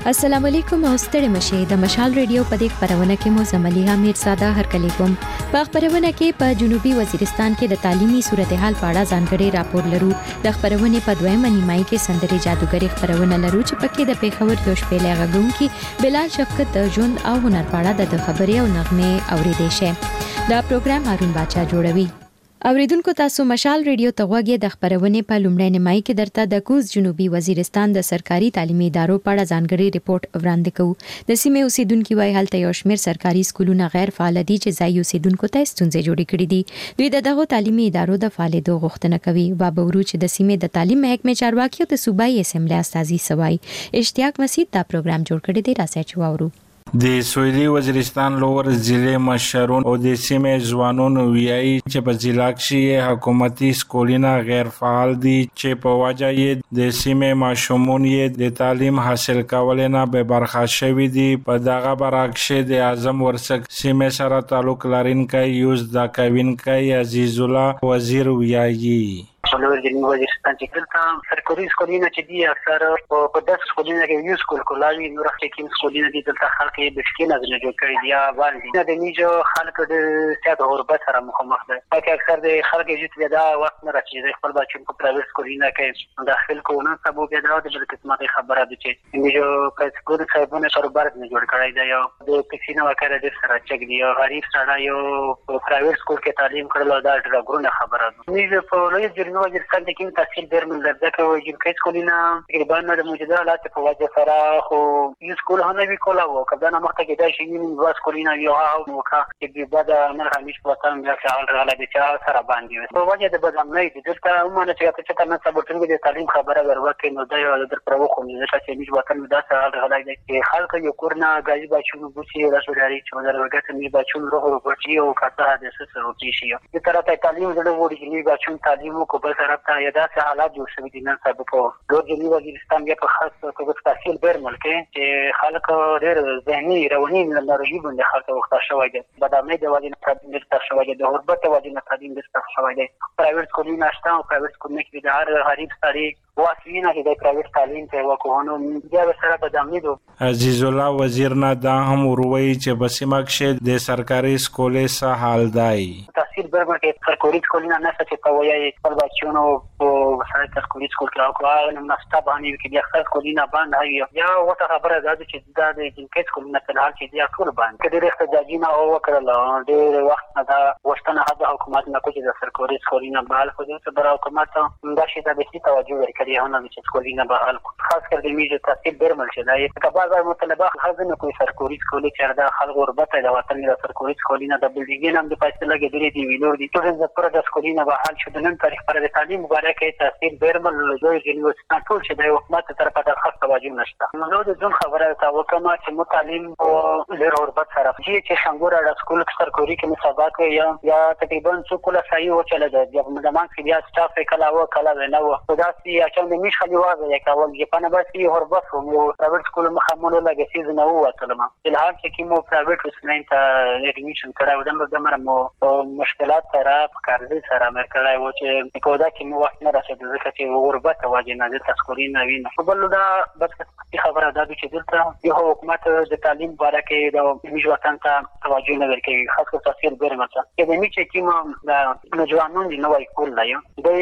السلام علیکم او ستړي مشه د مشال ریډیو په دې خبرونه کې مو زملیه میرزاده هرکلی کوم په خبرونه کې په جنوبي وزیرستان کې د تعلیمي صورتحال په اړه ځانګړي راپور لرو د خبرونه په دویمه نیمای کې سندري جادوګری خبرونه لرو چې پکې د پیښور یو شپېلې غږونکي بلال شفقت د ژوند او هنر په اړه د خبري او نغمه اوریدې شه دا پروګرام هارون بچا جوړوي اوریدونکو تاسو مشال ریډیو ته غوږی د خبرونه په لومړی نیمای کې درته د کوز جنوبي وزیرستان د سرکاري تعلیمي ادارو په اړه ځانګړي ریپورت وړاندې کوو د سیمې اوسیدونکو وايي هلته یو شمېر سرکاري سکولونه غیر فعال دي چې ځای اوسیدونکو ته ستونزې جوړې کړې دي دوی دغه تعلیمي ادارو د فعالیتو غوښتنه کوي وابورو چې د سیمې د تعلیم محکمې چارواکي او د صوبایي اسمبلی استازي سوای اشتیاق مسید دا پروګرام جوړ کړی دی راځي چې واورو د سویلي وزیرستان لوور ضلع مشرون او د سیمې ځوانانو ویایي چې په ضلع کې حکومتي سکولونه غیر فعال دي چې په وجه یې د سیمې ماشومان یې د تعلیم حاصل کول نه به برخه شوي دي په دغه برعکس د اعظم ورسک سیمې سره تعلق لرونکی یوز د کوونکی عزیز الله وزیر ویایي څلور د وزیرستان چې دلته سرکاري سکولونه چې دي اکثر په داس سکولونه کې یو سکول کولاوي نور حکیم سکولونه دي دلته خلک یې بشکینه نه جوړ کړی دی یا باندې د نیجو خلک د سیاده غربت سره مخامخ دي پکې اکثر د خلک چې دا وخت نه راځي د خپل بچو په پرایویټ سکولونه کې داخل کوونه سبب بیا د بل قسمه خبره ده چې نیجو په سکول صاحبونه سره بار نه جوړ کړی دی یو د پکینه وکړه د سره چک دی غریب سره یو پرایویټ سکول کې تعلیم کړل دا ډېر خبره ده نیجو په لوی وزیرستان کې تحصیل ډېر ملګری کوي چې سکولونه تقریبا د موجوده حالات په وجه سره خو یو سکول هم نه وکولا او کله نه مخته کې دا شي نو سکولونه یو او موکا چې بعد نه همیش په وطن بیا فعال راغله چې سره باندې په وجه د بدلون نه دي دلته عموما چې نه ثبوتونه د تعلیم خبره ورکړي نو دا یو در پرو خو نه چې همیش وطن دا سره راغله چې خلک یو کورنا غاځي بچو بوسي راشوري چې دا ورګه مې بچو روغ ورچی او کاته د سره ورچی شي د طرف تعلیم زړه وړي چې بچو تعلیم کو په طرف ته یدا څه حالات جوړ شوي دي نن سبا په جنوبي وزیرستان کې په خاص توګه تحصیل برمل کې چې خلک ډېر ذهني رواني ناروغي باندې خلک وخت شوی دي بدامه د وادي نه تر شوی دي د غربت وادي نه تعلیم د شوی دي پرایویټ سکولونه شته او پرایویټ سکولونه کې د هر غریب سړي واسینه کې د پرایویټ تعلیم ته وکونو بیا سره بدامه دي عزیز الله وزیر نه دا هم وروي چې بسیمه کې د سرکاري سکولې سه حال دی تحصیل برمل کې سرکاري سکولونه نه څه په وایي خپل بچونو او سره سکولي سکول کې او نو نستا باندې کې د خپل سکولونه باندې یا وته خبره ده چې دا د جنکې سکولونه په حال کې دی ټول باندې کې د احتجاجونه او وکړل ډېر وخت نه دا وشتنه د حکومت نه کوي د سرکاري سکولونه بحال خو د بر حکومت دا شي د بيسي توجه ورکړي هونه چې سکولونه بحال خاص کر د میجه تحصیل برمل چې دا کبا مطلبه خزنه کوي سرکاري سکول چې دا خلک غربت د وطن د سرکاري سکولونه د بلډینګ هم د فیصله کې دی ویلور دي ټول د پر د سکولونه بحال شو د نن تاریخ پر د تعلیم مبارکه تحصیل برمل لوی یونیورسيټي ټول چې د حکومت طرفه د خاص توجه نشته نو د ځون خبره تا وکما چې متعلم او ډېر غربت سره چې څنګه را سکول سرکاري کې مسابقه یا تقریبا څو کله صحیح و چله د زمان کې بیا سټاف کلا و کلا نه و دا سي اچان د میش خلی واځي یا کول چې پنه باسي غربت و پرایویټ سکول مخامله لګي سیز نه و وتلم الهام چې مو پرایویټ وسنین ته اډمیشن کړو د مرمو مشکلات سره کارځي سره مرکړای و چې کودا کې مو وخت نه رسېد ځکه چې غربت واجب نه د تسکوري نه ویني خو بل دا بس خبره ده چې دلته یو حکومت د تعلیم بارکه د میج وطن ته توجه نه ورکوي خاص کر تحصیل برمل چې د میچ کې د نوجوانانو د نوای کول دی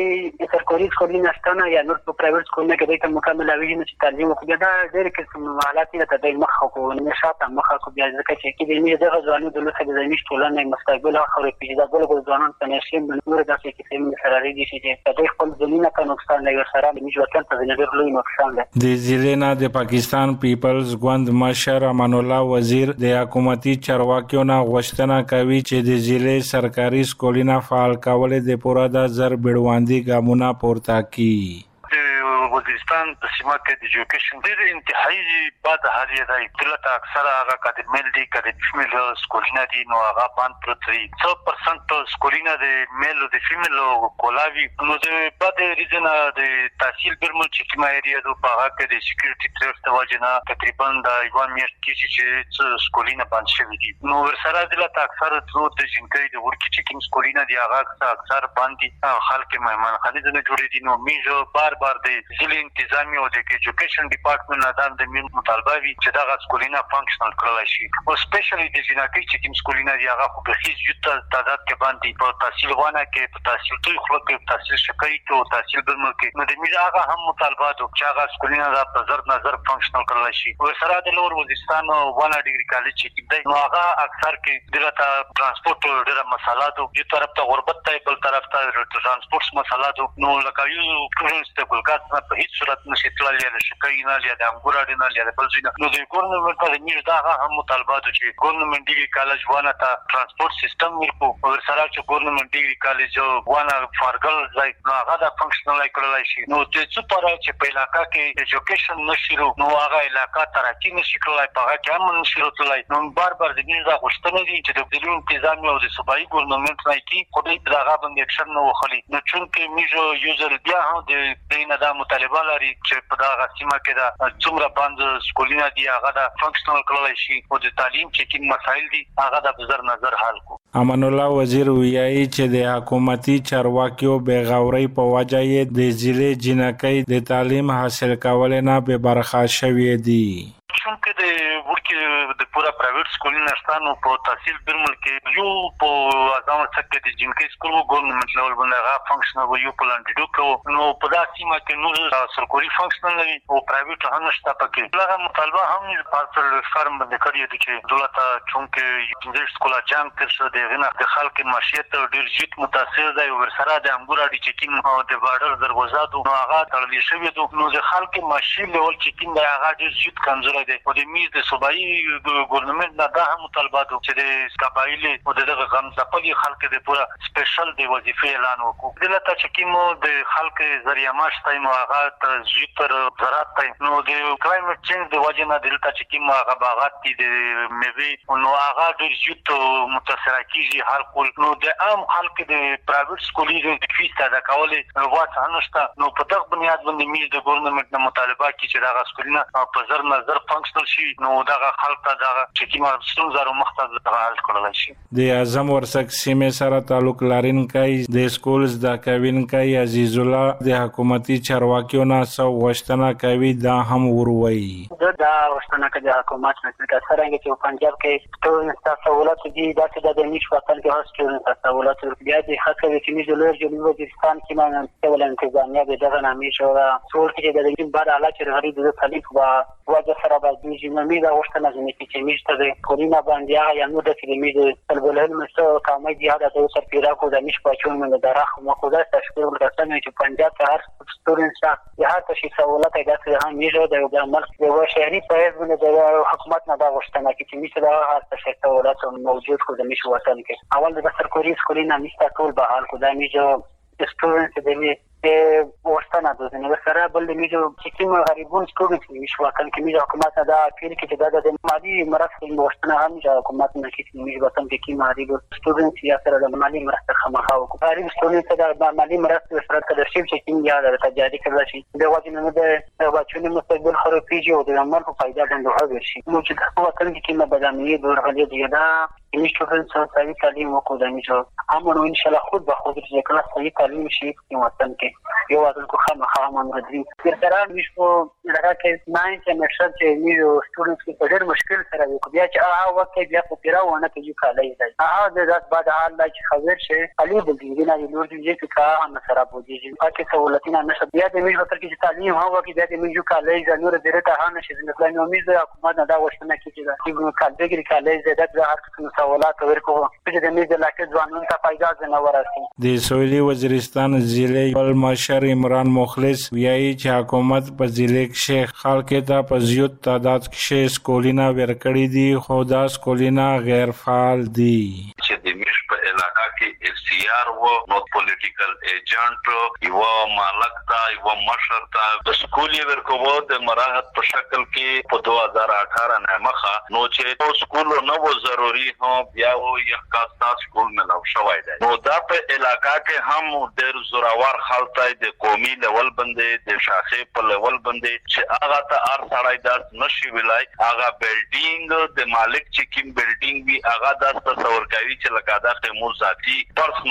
د سرکاري سکولونو نشته یا نور په پرایویټ سکولونو کې د مکمل اوی نه تعلیم خو دا ډېر قسم حالات ته د مخ کو نشاط مخ کو بیا ځکه چې د میج د غوښنو د لوخه د میش ټولنه مستقبل خبره پیدا بل ځوانان ته نشي بنور داسې کې سیمه سره لري چې د خپل زمينه کا نقصان نه سره د میج وطن ته ډېر لوی نقصان ده د ضلع د پاکستان پیپلز ګوند مشر امان الله وزیر د حکومتي چارواکیو نه غوښتنه کوي چې د ضلع سرکاري سکولونه فعال کول د پوره د زر بیړواندي ګامونه پورته کړي وزیرستان په سیمه کې د ایجوکیشن ډېر انتهایی بد حالت دی دلته اکثره هغه کډ میل دي کډ فیمیل سکولونه دي نو هغه باندې پروتري 100% سکولونه د میل او د فیمیل کولاوي نو د بد ریزن د تحصیل برمل چې کومه ایریا د په هغه کې د سکیورټي تھریټ توجنه تقریبا د ایوان میاشت کې چې سکولونه باندې شوي دي نو ورسره دلته اکثره ټول د جنکې د ورکی چیکینګ سکولونه دي هغه اکثر باندې خلک مهمان خالي نه جوړې دي نو میجو بار د ضلع انتظامی او د ایجوکیشن ډپارټمنټ نه د مين مطالبه وی چې دا سکولینا فنکشنل کړل شي او سپیشلی د جناکي چې کوم سکولینا دی هغه خو به هیڅ یو تعداد کې باندې په تحصیل وانه کې په تحصیل توي خلک په تحصیل شکایت او تحصیل برمو کې نو د میز هغه هم مطالبات او چې هغه سکولینا دا په زر نظر فنکشنل کړل شي او سره د لور وزیرستان ونه ډیګري کالج چې دی نو هغه اکثر کې دلته ترانسپورت ډیره مسالات او یو طرف ته غربت ته بل طرف ته ترانسپورت مسالات نو لکه یو پروینس ته ګلګات نه په هیڅ صورت نشي تللی د شکایت نه لري د انګور نه لري بل ځای نو د ګورنمنت په میز دا هم مطالبات چې ګورنمنت ډیګري کالج ونه ته ترانسپورت سیستم ورکو او سره چې ګورنمنت ډیګري کالج ونه فارګل ځای نو هغه د فنکشنل کړلای شي نو د څه پر چې په علاقہ کې ایجوکیشن نشرو نو هغه علاقہ ترقی نشي کولای په هغه کې هم نشي راتلای نو بار د دې غوښتنه دي چې د ضلع انتظامی او د صوبایي ګورنمنت نه کی خدای دغه باندې اکشن نه وخلي نو چونکې میجو یوزر بیا هم د دینه د مطالبه لري چې په دغه سیمه کې د څومره باندې سکولینا دی هغه د فنکشنل کولای شي او د تعلیم چې کوم مسایل دي هغه د بزر نظر حل کو امان الله وزیر ویایي چې د حکومتي چارواکیو بغاوري په وجه یې د ضلع جنکۍ د تعلیم حاصل کول نه به برخه شوې دي چونکې د ورکه د پورا پرایویټ سکولونو نشته په تحصیل برمل کې یو په ازامه څخه د جنکۍ سکول ګورنمنت لیول باندې هغه فنکشنل یو پلان ډیډو کو نو په داسې سیمه کې نو سرکوري فنکشنل نه او پرایویټ هم نشته پکې لږه مطالبه هم پارسل فارم باندې کړی دی چې دولت چونکې د سکول جام تر څو د غنا د خلک معیشت ډیر جیت متاثر دی ور سره د انګور اډی چکین او د بارډر دروازاتو نو هغه تړل شوی دی نو د خلک معیشت لیول چکین د هغه ډیر جیت کمزور دی او د میز د صوبایي ګورنمنت نه دا هم مطالبات چې د قبایلی او دغه غمزپلي خلک د پورا سپیشل د وظیفې اعلان وکړو دلته چې کیمو د خلک ذریعہ معاش تایم هغه تر زراعت تایم نو د کلایمټ چینج د وجه نه دلته چې کیمو هغه باغات دي د میوه نو هغه د جوت متاثر کیږي هر کول نو د عام خلک د پرایویټ سکولونو د فیس ادا کول واټ هنشته نو په دغه بنیاد باندې میز د ګورنمنت نه مطالبه کوي چې دغه سکولونه په زر نظر فنکشنل شي نو دغه خلک ته دغه چې کیمه ستونزې مختص حل کړل شي د اعظم ورسک سیمه سره تعلق لرونکي د سکول زده کوونکي عزیز الله د حکومتي چارواکیو نه سو غوښتنه کوي دا هم وروي دا غوښتنه کوي د حکومت نه څنګه چې پنجاب کې ټول سہولت دي دا چې د نش وطن کې هاستل سہولت بیا د حق چې موږ له جنوب وزیرستان کې نه ټول انتظامیه به دغه نامې شو ټول کې د دې بعد علاوه چې غریب د تعلیق وجه سره باندې چې مې دا غوښتنه کوي چې موږ ته کورونا باندې یا نو د فلمي البلد مستو کامي دي دا د سر پیرا کو د نش پچون من د راخ مقوده تشکیل ورته چې پنجاب ته هر سټوډنټ یا هر څه سہولت ایجاد هم موږ د عمل د شهري پایز د حکومت نه دا غوښتنه کوي چې موږ دا هر څه سہولت موجود کو د نش وطن کې اول د سرکوري سکولینه نشته ټول به حال کو دا موږ سټوډنټ د ورستانه د نو سره بل د میجو چې کوم غریبون سټوډنټ نشو وکړ کې میجو حکومت دا پیل کې چې د مالی مرستې ورستانه هم چې حکومت نه کې میجو وطن کې کی مالی سټوډنټ یا سره د مالی مرستې خمخا او غریب سټوډنټ د مالی مرستې سره د شیب چې کوم یا د تجاري کړل شي د واجب نه د بچونو مستقبل خرابېږي او د عمر په فائدہ باندې هغه شي نو چې د وطن کې کومه بدامي دورغلي دی دا انشټوډنټ څو صحیح تعلیم وکړو د میجو امر ان شاء الله خود به خود چې کله صحیح تعلیم شي په وطن کې یو وطن کو خامخا مندري تر سره مشو لکه کې 9 سمستر چې میو سټوډنټس کې په ډېر مشکل سره وکړي بیا چې هغه وخت بیا په پیراونه کې یو کالای دی هغه د ذات بعد حال چې خبر شي علي د دې نه نور دې چې کا هم سره بوجي چې سہولتونه نشه بیا د میو تر کې تعلیم هغه کې بیا د میو کالای زنور دې ته نه شي د پلان امید د حکومت نه دا وښتنه کوي چې کالګری کالای زده د هر څه سہولت ورکو چې د میو لکه ځوانانو ته فائدہ نه ورسي د سویلي وزیرستان ضلع مشر عمران مخلص ویایي چې حکومت په ضلع کې خلک ته په زیات تعداد کې سکولینا ورکړي دي خو دا سکولینا غیر فعال دي چې د مش په علاقہ کې اختیار و نو پولیټیکل ایجنټ یو مالک تا یو مشر تا د سکولي ورکوو د مراحت په شکل کې په 2018 نه مخه نو چې سکول نو ضروري هو بیا و یو کاستا سکول ملو شوای دی نو دا په علاقہ کې هم ډېر زوراور خلک د قومي لیول باندې د شاخې په لیول باندې چې هغه ته ار سړای د نشي ویلای هغه بلډینګ د مالک چې کوم بلډینګ وی هغه د تصور کوي چې لکه دا خمور ذاتی پرسنل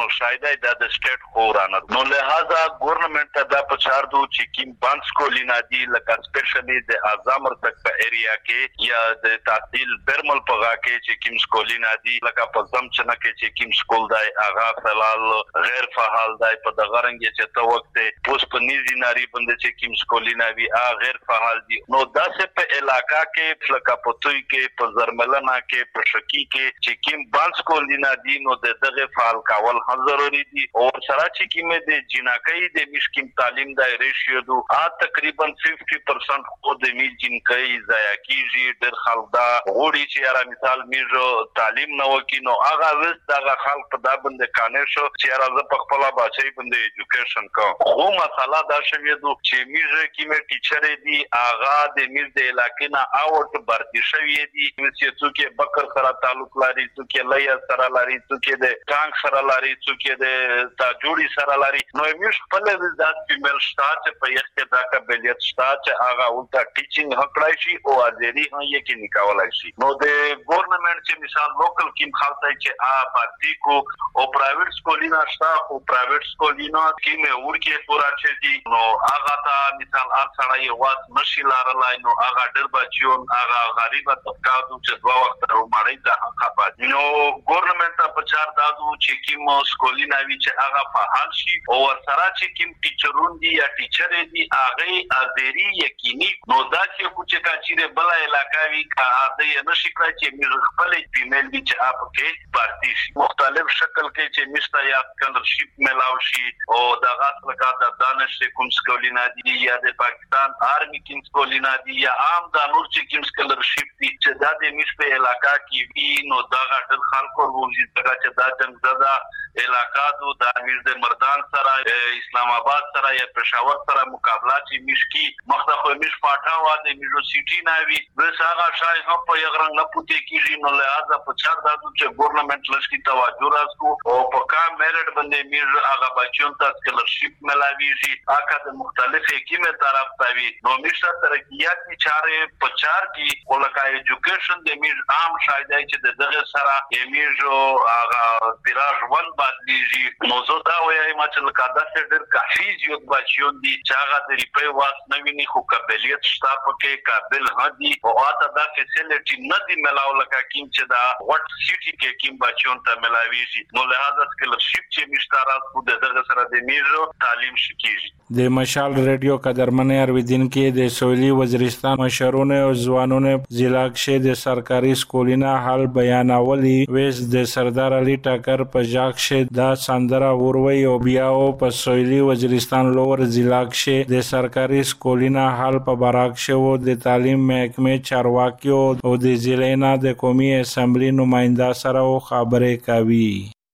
نو شاید د سټیټ خورانه نو لہذا ګورنمنت دا پچار دو چې کیم بانس کولینا دی لکه سپیشلی د اعظم تک په ایریا کې یا د تعطیل برمل پغا کې چې کیم سکولینا دی لکه په زم چنه کې چې کیم سکول دی اغا فلال غیر فعال دی په دغه رنګ چې تو وخت اوس په نيزي ناری باندې چې کیم سکولینا وی غیر فعال دی نو داسې په علاقہ کې لکه په توي کې په زرملنا کې په شکی کې چې کیم بانس کولینا دی نو دغه فعال کول هم ضروري دي او سره چې کیمه د جنکۍ د مشکیم تعلیم د ریشیو دو تقریبا 50% خو د می جنکۍ ضایع کیږي ډېر خلک دا غوړي چې یاره مثال میجو تعلیم نه وکینو هغه وست دغه خلک په دا باندې کانه شو چې یاره ز په خپل بچي باندې ایجوکیشن کو خو مساله دا شوی دو چې میجو کیمه ټیچر دی هغه د میز د علاقې نه اوټ برتی شوی دی چې څوک بکر سره تعلق لري څوک لیا سره لري څوک د ټانک سره لري څوک د تا جوړي سره لري نو میش خپل د ذات فیمیل شتات په یخ کې دا قابلیت شتات هغه ولته ټیچینګ هکړای شي او ازری هم یې کې نکولای شي نو د ګورنمنت چې مثال لوکل کیم خاصه چې بارتي کو او پرایویټ سکولینا شتا او پرایویټ سکولینا کې مې ورکه پورا چې دي نو هغه تا مثال ارڅړای واس نشي لارلای نو هغه ډېر بچیون هغه غریب طبقاتو چې دوا وخت مړی دا خپه نو ګورنمنت په چار دادو چې کیم سکولینا وی چې هغه فعال شي او سره چې کیم ټیچرون دي یا ټیچر دي هغه ازری یقیني نو دا چې کوچه کا چې بل علاقہ وی کا د نشي کړی چې موږ خپل فیمیل دي چې اپ کې پارټي مختلف شکل کې چې مشته یا سکالرشپ ملاو شي او د غاټ لکه د دانش کوم سکولینا دي یا د پاکستان آرمی کیم سکولینا دي یا عام د نور چې کیم سکالرشپ دي چې د دې مشته علاقہ کې وی نو دا غاټل خلکو ورځي چې دا جنگ زده علاقہ دو د امیر د مردان سره اسلام آباد سره یا پېښور سره مقابله چې مشکی مختخو مش پاټا وا د میرو سیټی ناوی بس هغه شای هم په یو رنګ نه پوتې کیږي نو لہذا په چار دادو چې ګورنمنت لشکي توجه راځو او په کام میرټ باندې میر هغه بچون ته سکالرشپ ملاویږي هغه د مختلفه کیمه طرف تاوی نو مشته ترقیات کی چاره په چار کی ولکه ایجوکیشن د میر عام شایدای چې دغه سره میرو هغه پیراج ون بدلیږي نو زه دا وایم چې لکه دا ډېر کافي زیات بچیون دي چې هغه د ریپې واس نویني خو قابلیت شته پکې قابل هدي او اته دا فیسیلیټي نه دی ملاو لکه کیم چې دا وټ سیټي کې کیم بچیون ته ملاویږي نو لہذا سکالرشپ چې مشترا خو دغه سره د میرو تعلیم شکیږي د مشال ریډیو قدرمن ارویدین کې د سویلي وزیرستان مشرونه او ځوانونه ضلع کې د سرکاري سکولینا حال بیانولي وېس د سردار علي ټاکر په ځاګ دا سندره وروي او بیا په سویلي وزیرستان لوور ضلع کې د سرکاري سکولینا حال په براک شو د تعلیم محکمې چارواکي او د ضلع د قومي اسمبلی نماینده سره خبرې کوي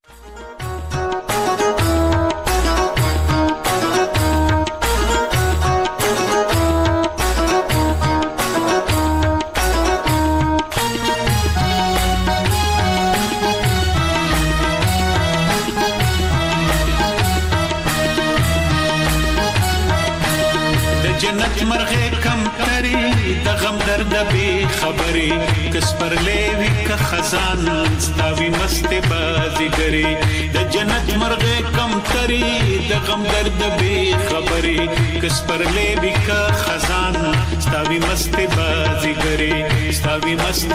جنت مرغه کم تری د غم درد به خبري کس پر لوي ک خزان ستاوي مست بازیګري د جنت مرغه کم تری د غم درد به خبري کس پر لوي ک خزان ستاوي مست بازیګري ستاوي مست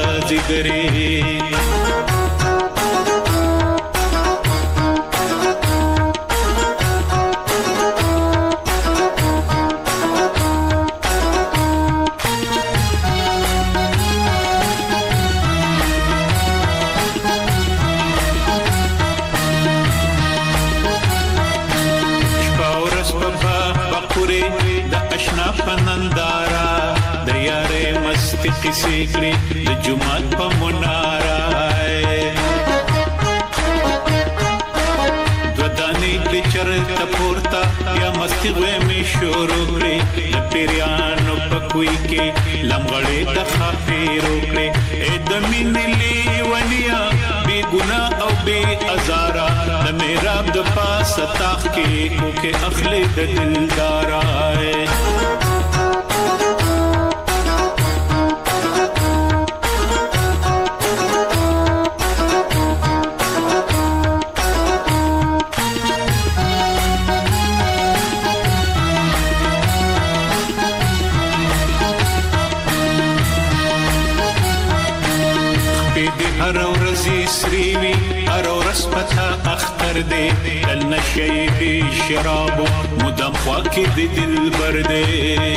بازیګري پنندارا د یارې مستی کیسې کړې د جمعات په منارا دودانی د چرته پورتا یا مستی غوې می شروع کړې د پیرانو په کوی کې لمغړې د خافیرو کړې اې د مینې لیونیا بی ګناه او بی ازارا د میراب د پاس تاخ کې کو کې اخلي د دلدارا ورځي سریوي هر ورځ پتا اختر دې دل نشي بي شراب مدام خوا کې د دلبر دې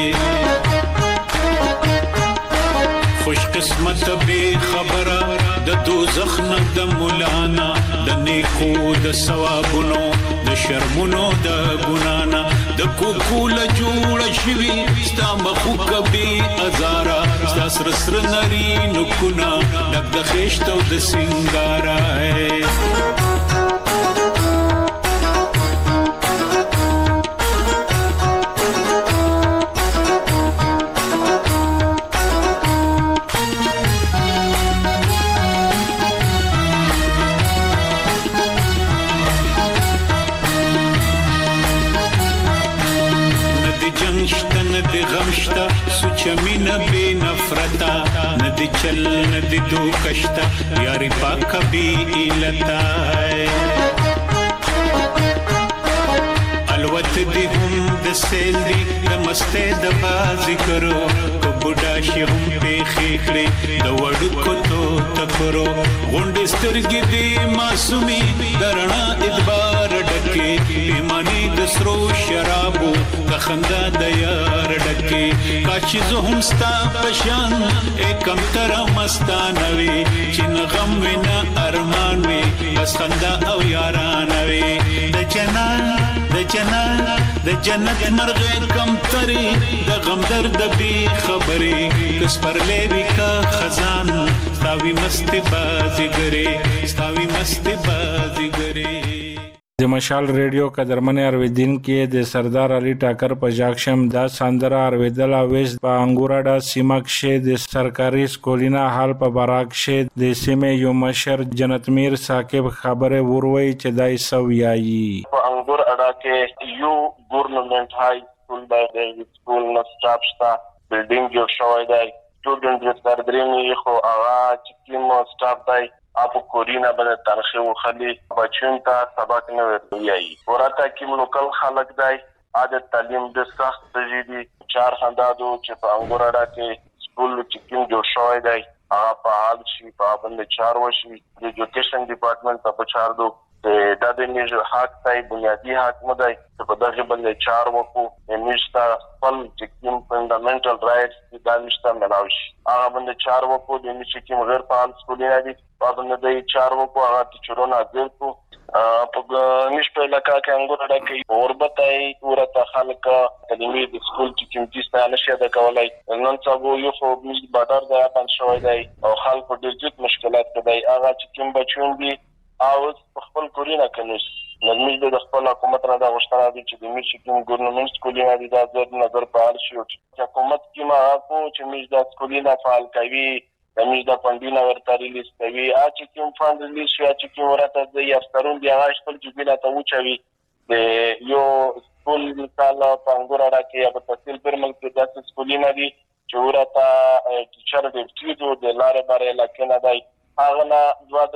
خوش قسمت بے خبره د دوزخ نه د مولانا د نیکو د ثوابونو د شرمونو د ګنانا د کوکول جوړ شوی ستا مخو کبي ازارا ستا سر نری نکونه ډک د خېشتو د سنگارا غمشتا سوچ مینا بے نفرتا ندی چل ندی دو کشتا یاری پاک بھی ایلتا الوت دی ہم د سیل دی د مستے د بازی کرو کو بوډا شي هم په خېخړې د وړو کو تو تکرو غونډې سترګې دی معصومي درنا ادبار ډکه پیمانی د سرو شرابو د خندا د یار ډکه کاچ زه هم ستا پشان کم تر مستانوي چې غم وینا ارمان وي بس خندا او یاران وي د جنت مرغه کم تری د غم درد بی خبرې کس پر لوي کا خزان ستاوي مست بازیګری د مشال ریډیو قدرمن ارویدین کې د سردار علي ټاکر په جاکشم دا ساندرا ارویدلا ویس په انګوراډا سیمکشه د سرکاري سکولینا حال په براکشه د سیمه یو مشر جنت میر ثاقب خبره وروي چې دای سویایي په انګوراډا کې یو ګورنمنت های سکول باندې سکول نو سټاف شتا بلډینګ جوړ شوی دی سټوډنټ ستردريمي خو هغه چې کوم سټاف دی اپ کورینا باندې ترخه وخلي بچون ته سبق نه ورتوي ورته کوم لوکل خلک دی عادت تعلیم د سخت تجديدي 4 خندادو چې په انګوراډا کې سکول چې کوم جوړ شوی دی هغه په حال شي په باندې 4 وشي د ایجوکیشن ډپارټمنټ په 4 دو دا د میجر حق ته بنیادی حق مدای په دغه باندې 4 وکړو نشته خپل چې کوم فندامنټل رائټس د نشته ملاوي هغه باندې 4 وکړو د چې کوم غیر فعال سکولونه دي په باندې 4 وکړو هغه ټیچرونه ګرځو په نشته علاقې کې انګوراډا کې اوربتای ورته خلک کلمې د سکول چې کوم چې نشه د کولای نن څنګه یو خو موږ بادر د اپن شوی دی او خلکو ډېر جد مشکلات کوي هغه چې کوم بچون دي او خپل کورینا کنيش نظمي د خپل حکومت را د غوښتنه دي چې د میشي کوم ګورنمنت سکولونه دي د نظر فعال شي او حکومت کې ما کو چې میش د سکولونه فعال کوي د میش د فندونه ورته ریلیز کوي چې کوم فند ریلیز شي چې کوم ورته د یفترون دی هغه خپل جبیله ته وچوي د یو سکول مثال په انګوراډا کې یا په تحصیل پر ملک د سکولونه دي چې ورته ټیچر د ټیټو د لارې بارې لکه نه دی هغه نه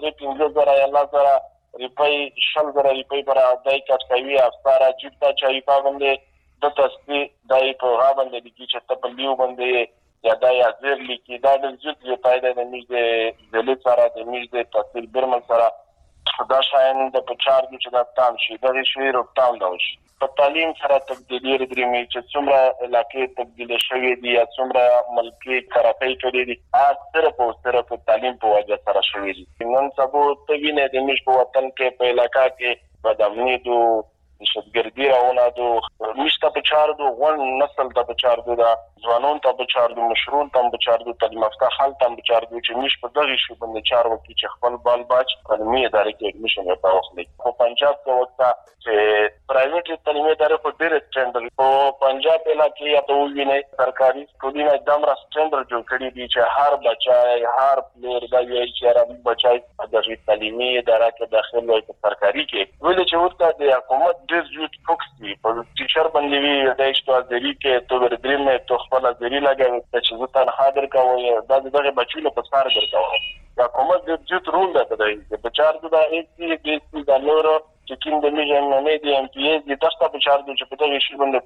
2-3-5 یا لازره ریپای شل زره ریپای پر دای کټ کوي افسر اجیبتا چای په باندې د تسبیح دای په هغه باندې د کی چې په لیو باندې یا دای ازر لیکي دا د جوت یو پایده د میږي د لیسره د میږي تحصیل برمن سره دا شاین د پچار چې دا تام شي د شوی روټاون دوش په تعلیم سره تبدیلی درېمي چې څومره علاقې تبدیل شوې دي یا څومره ملکی خرابې کړې دي اکثره په تعلیم په وجه سره شوې دي نن سبا ته وینې د مش په وطن کې په علاقې کې بدامني دو شتګردي راونه دو مشته په چار دو غون نسل ته په چار دو دا ځوانون ته په چار دو مشرون ته په چار دو تعلیم یافته حال ته په چار دو چې مش په دغه شی باندې 4 وکړي چې خپل بال باج علمي ادارې کې اډمیشن ورته واخلي په پنجاب کې وخته چې پرایویټ تعلیمي ادارې په ډېر سټانډرډ په پنجاب علاقې یا ته ویني سرکاري سکولونه एकदम را سټانډرډ جوړ کړی دي چې هر بچای هر پلیر دا یو چې هر بچای د تعلیمي ادارې کې داخل وي په سرکاري کې ولې چې ورته د حکومت ډېر جوړ فوکس دي په ټیچر باندې وی د اشتوازري کې تو ورډریم ته خپل ځری لګوي چې زه تنها درکوم دا دغه بچو له پسار درکوم دا حکومت د جوړ رول ده د بچار د ایسی د نورو چې کوم د میژن نه دي ام پی ایس د تاسو په چار د چې په دغه شی باندې کورو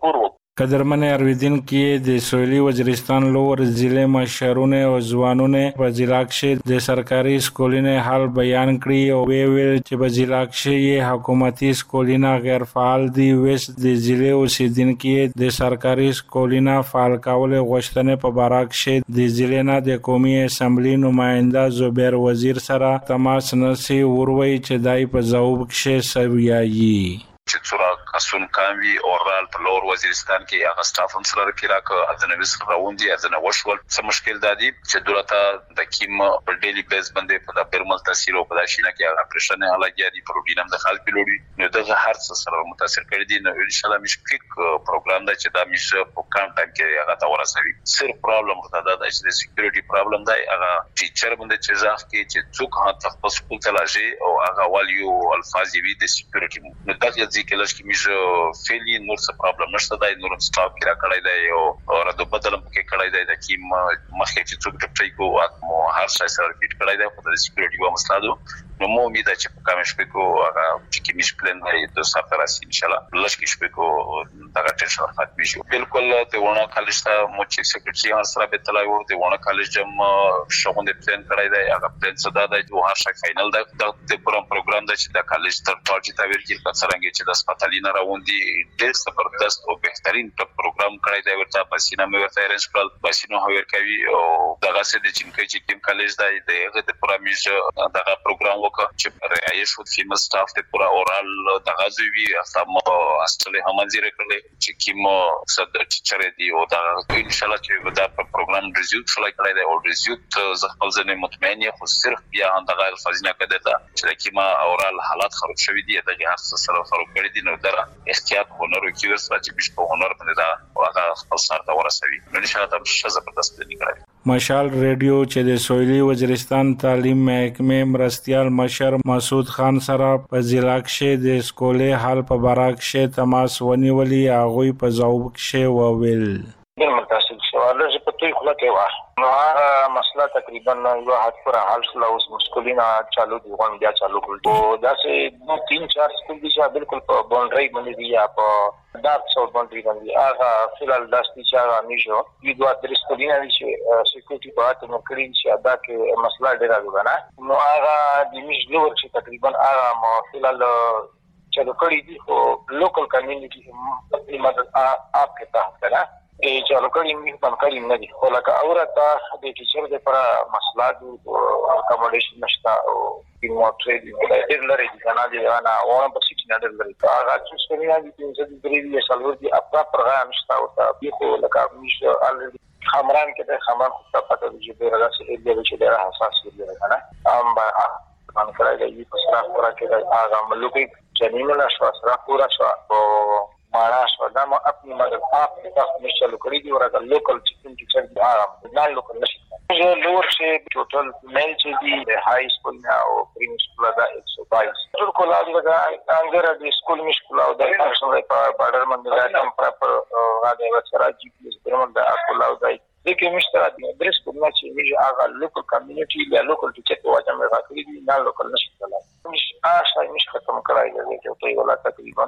قدرمن ارویدین کې د سویلي وزیرستان لور ضلع مشرونه او ځوانونه په ضلع کې د سرکاري سکولونو حال بیان کړی او ویل چې په ضلع کې حکومتي سکولونه غیر فعال دي. وست د ضلع اوسیدونکو د سرکاري سکولونو فعال کول غوښتنه په باره کې د ضلع نه د قومي اسمبلی نماینده زبیر وزیر سره تماس نسی وروي چې دای په ځواب کې سویایي چې څوره اسون کاموي اورال په لور وزیرستان کې هغه سټاف هم سره راک اذن وس راوندي اذن وشول څه مشکل دادي چې دولت د کیم په ډیلی بیس باندې په د پرمل تاثیر او په داشینه کې هغه پرشن علاجه دي پروګرام د خال پیلوړي نو دغه هر څه سره متاثر کړي دي. نو ان شاء الله مش پیک پروګرام دا چې دا مش په کام ټایم کې هغه تا ورسوي. صرف پرابلم دا د سکیورټي پرابلم دی. هغه ټیچر باندې چې ځاخ کې چې څوک هغه خپل سکول ته لاږي او هغه والیو الفاظ وی د سکیورټي نو دا چې کله چې مش فعلی نور څه پرابلم نشته دی. نور سټاف کې را کړی دی او را د بدلم کې کړی دی د کیم مخکې چې څوک ټپټي کو هر څه سره فټ کړی دی په سکیورټي و مسله نو مو امید چې په کامش په کو هغه چې مش پلان دی د سفر اس ان شاء الله لږ کې شپه کو دا ټینشن ختم شي. بالکل ته ونه کالج ته مو چې سیکریټري سره به تلای وو ته ونه کالج جم شغل پلان کړی دی. هغه پلان صدا دی او هر څه فائنل دی د پروګرام دی چې د کالج تر ټاچ ته ورګل کڅرانګي چې د سپټالینه راوندي ډېر زبردست او بهترین پروګرام کړی دی. ورته بسینه مې ورته ارنج کړل بسینه هویر کوي او دغه څه د چینکې چې کیم کالج دی دغه د پرامیش دغه پروګرام چې رایش وو فیمل سټاف ته پورا اورال دغه زوی اصلا اصله هم ځیر کړل چې کیم صد ټیچر دی او دا ان شاء الله چې دا پروګرام ریزیوت فلای کړی دی او ریزیوت زغفل ځنه مطمئن یم خو صرف بیا هم دغه الفاظینه کده دا چې کیم اورال حالات خراب شوی دی دغه هر څه سره فرق کړی دی. نو در احتیاط هنر او کیورس چې بش په هنر باندې دا هغه خپل سره دا ورسوي. نو ان شاء الله دا څه زبردست دی کړی. مشال ریډیو چې د سویلي وزیرستان تعلیم محکمه مرستيال مشر مسعود خان سره په ضلع کې د سکولې حال په باره کې تماس ونیولي هغه په ځواب کې وویل د متاسف سوال چې په توي خلا کې واه نو مسله تقریبا یو حد پر حال سره اوس مشکلینا چالو دی غون بیا چالو کړو او دا چې 3-4 سکول دي چې بالکل په باونډري باندې دی یا په دارک ساوث باونډري باندې هغه فلال داسې چې هغه نشو د دوه درې سکولونه چې سکیورټي په اته نو کړی چې ادا کې مسله ډیره ده نو هغه د مش لور چې تقریبا هغه فلال چالو کړی دي او لوکل کمیونټي په مدد اپ کې تحت کړه چې لوکل میټ باندې نه دي خو لکه اورته د ټیچر د پر مسله د اکوموډیشن نشتا او د موټر د ډېر لري کنه دی انا اون په سیټ نه ډېر لري هغه چې څنګه دي چې د دې سالور دي خپل پروګرام نشتا او تاسو خو لکه مش الریډي خمران کې د خمران خو پته دي چې ډېر راځي چې ډېر حساس دي کنه باندې کړای دی په سره پورا کې هغه ملوکي جنینه شو سره پورا شو او مانا شو دا ما خپل مدد اپ تاسو مشالو کړی دی ورته لوکل چیکن ټیچر دی هغه نه لوکل نشي جو لور چې ټوټل میل چې دی های سکول نه او پریم سکول دا 122 ټول کولای دا انګر د سکول مش کولای دا څنګه په بارډر باندې دا پراپر راځي وسره جی پی اس پرمل دا کولای دا دغه مشترا د درس په ما چې میږي هغه لوکل کمیونټي یا لوکل ټیچر په وجه مې راکړي دي نه لوکل نشي کولای مش آشای مش ختم کړای دی چې په یو لاره تقریبا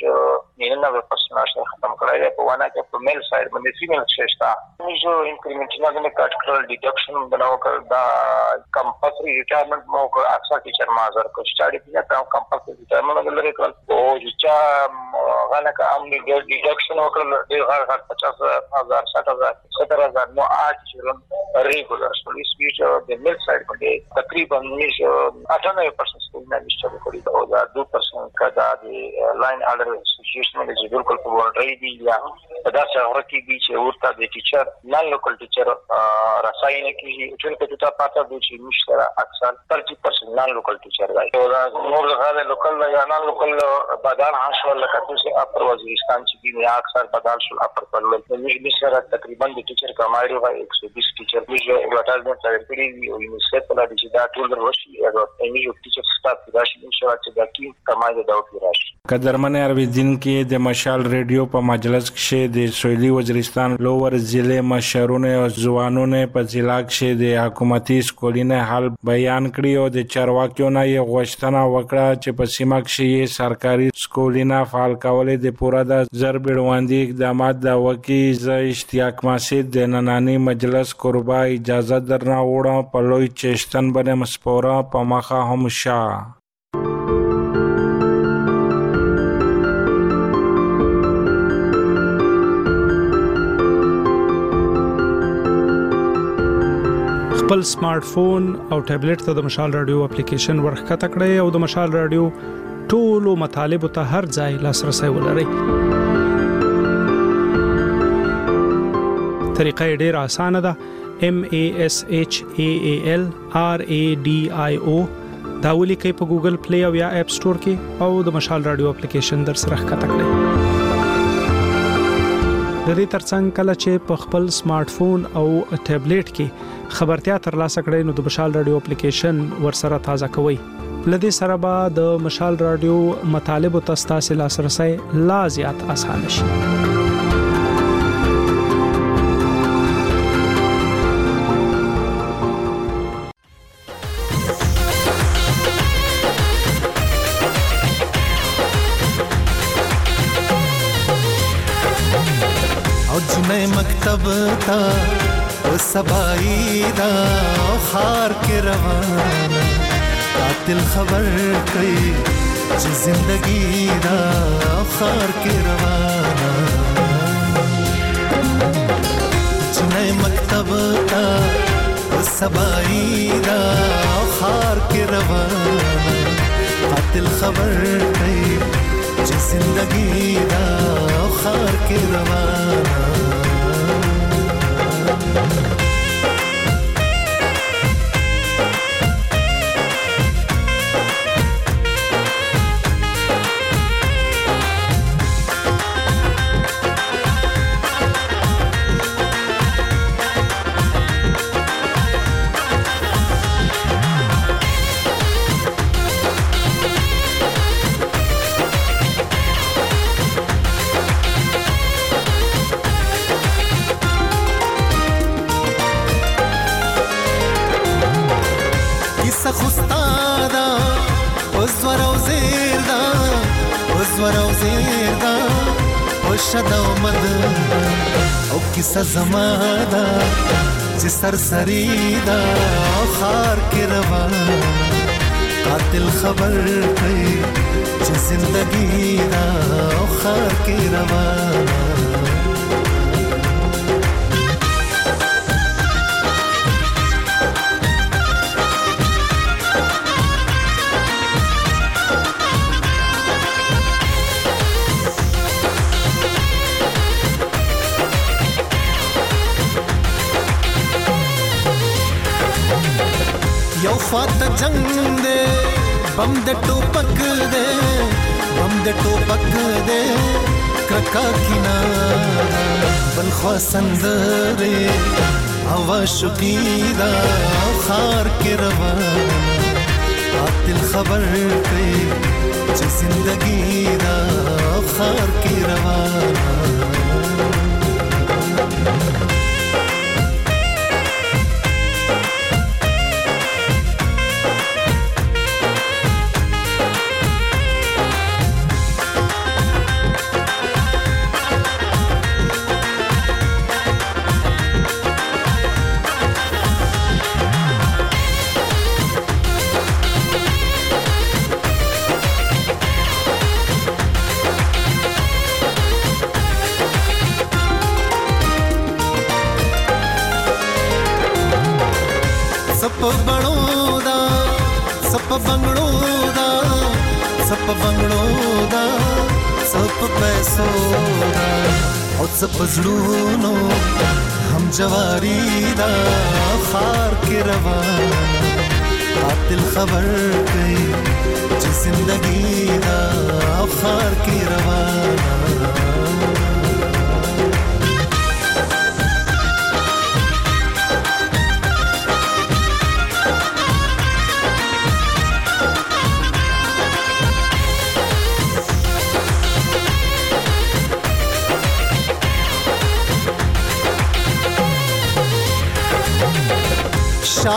میږي نه نه پرسنل ختم کړای دی په ونه کې په میل سایډ باندې فیمیل شېشتا میږي انکریمنٹ نه نه کټ کړل ډیډکشن بناو کړ دا کمپلسری ریټایرمنټ مو کړ اکثر ټیچر مازر کو سټاډي په کمپلسری ریټایرمنټ لري کړل او چې غاله کا ام ډیډکشن وکړل ډیر غړ 50000 60000 70000 نو چې ریګولر سټډي سپیچ د میل سایډ باندې تقریبا 98% سکول نه نشته کړی او دا 2% کدا د لاین اډر اسوسییشن د بالکل په ورډري دی یا دا څنګه کې دي چې ورته د ټیچر نن لوکل ټیچر رساینه کې چې ته پاتہ دي چې مشترا اکثر 30% نن لوکل ټیچر دی او دا نور غاله لوکل یا نن لوکل بدل حاصل لکه چې اپر وزیرستان چې دی اکثر بدل شول اپر پر نو سره تقریبا د ټیچر کمایي وای 120 ټیچر میږي ایڈورټایزمنټ سره کړی او یونیسف له دې دا ټول ورشي ایڈورټایزمنټ ټیچر سټاف راشي ان شاء الله چې دا کی کمایي دا وکړي قدرمن ارویدین سند کې د مشال ریډیو په مجلس کې د سویلي وزیرستان لوور ضلع مشرونه او ځوانونه په ضلع کې د حکومتي سکولینو حال بیان کړی او د چارواکیو نه یې غوښتنه وکړه چې په سیمه کې سرکاري سکولینو فعال کول د پوره د ضروري اقدامات د وکی ز اشتیاق مسجد د ننانی مجلس قربا اجازه درنه وړه په لوی چشتن باندې مسپوره په مخه هم شاه خپل سمارټ فون او ټابلیټ ته د مشال رادیو اپلیکیشن ورخته کړئ او د مشال رادیو ټولو مطالب ته هر ځای لاسرسي ولرئ. طریقه ډیره اسانه ده. MASHAAL RADIO دا ولیکئ په ګوګل پلی او یا اپ سٹور کې او د مشال رادیو اپلیکیشن در سره ښکته کړئ. د دې ترڅنګ کله چې په خپل سمارټ فون او ټابلیټ کې خبرتیا ترلاسه کړئ نو د مشال رادیو اپلیکیشن ورسره تازه کوئ. لدې سره به د مشال رادیو مطالب او تاسو لاسرسي لا زیات اسانه شي. مکتب تا او سبایی دا او خار کے روانا قاتل خبر کئی چی زندگی دا او خار کے روانا جنہ مکتب تا او سبایی دا او خار کے روانا قاتل خبر کئی چی زندگی دا او خار کے روانا او کیسه زماده چې سرسری دا خار کې روان قاتل خبر کوي چې زندگی دا خار کې روان فات جنگ دے بم دے ٹوپک دے کرکا کنارا بلخوا سندرے ہوا شقیدہ خار کے روان قاتل خبر پہ چی زندگی دا خار کے روان پزړونو هم جواری دا خار کې روان قاتل خبر کوي چې زندگی دا خار کې روان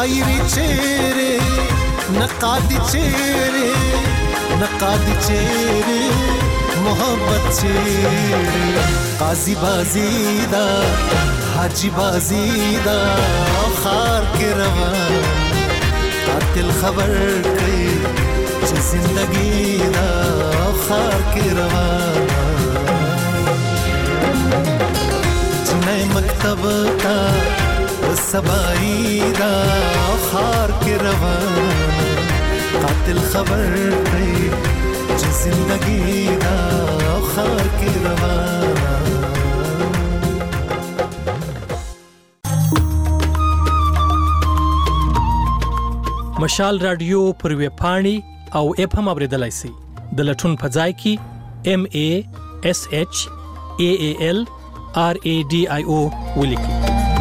شاعری چهره نقادی چهره نقادی چهره محبت چهره قاضی بازی دا حاجی بازی دا خار کے روان قاتل خبر کئی چه زندگی دا خار کے روان جنہیں مکتب تا سبائی دا خار کے روان قاتل خبر کئی چه زندگی دا خار کے روان مشال رادیو پر ویب پاڼې او اپ هم اوریدلای شئ د لټون په ځای کې MASHALRADIO ولیکئ.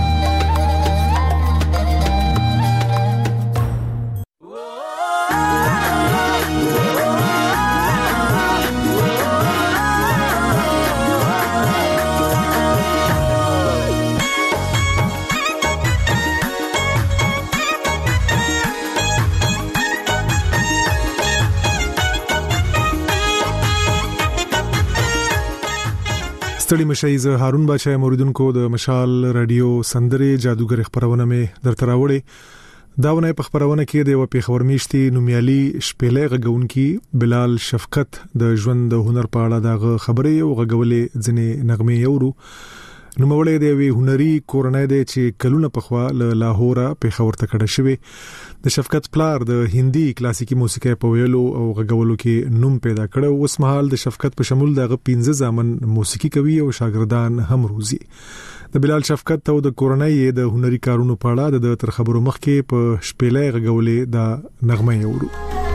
ستړي مشي زه هارون بچای موریدونکو د مشال رادیو سندري جادوګر خبرونه مې درته راوړې. داونه په خبرونه کې د پیښور میشتي نومیالي شپېلې غږونکي بلال شفقت د ژوند د هنر په اړه د خبرې او غږولې ځنې نغمې یورو. نو مولې د وی هنري کورنۍ د چې کلونه پخوا له لاهور پیښور ته کډه شوی. د شفقت پلار د هندي کلاسیکي موسیقي په ویلو او غږولو کې نوم پیدا کړ. اوس مهال د شفقت په شمول د 15 ځامن موسیقي کوي او شاګردان هم روزي. د بلال شفقت او د کورنۍ د هنري کارونو په اړه د تر خبرو مخکې په شپېلې غږولې د نغمه یورو.